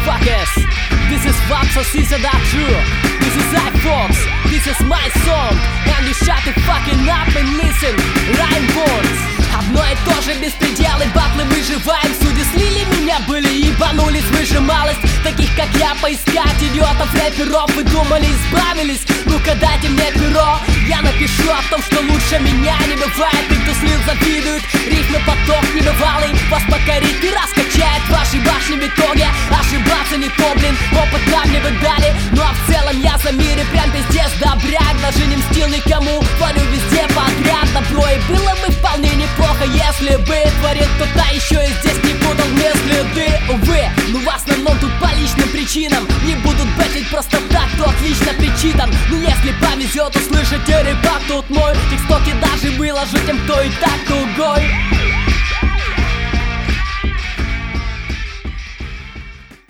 motherfuckers. This is Vapsa Season That True. This is iFox, this is my song. And you shut the fucking up and listen. Rhyme words. Одно и то же, беспределы, батлы, выживаем. Судьи слили меня, были ебанулись, выжималось. Таких как я поискать идиотов, рэперов. Вы думали, избавились? Ну-ка дайте мне перо. Я напишу о том, что лучше меня не бывает. И кто слил, завидует. Рифмы поток небывалый. Вас покорит и раскачает ваши башни в итоге. Ошибаться не то, блин, опыт нам не выдали. Ну а в целом я за мир и прям пиздец добряк. Даже не мстил никому, творю везде подряд добро. И было бы вполне неплохо, если бы творил кто-то еще и здесь не путал мне следы. Увы, ну в основном тут по личным причинам. Не будут бэтить просто так, то отлично причитан. Ну если повезет услышать рэпак, тут мой текстоки даже выложу тем, кто и так кругом.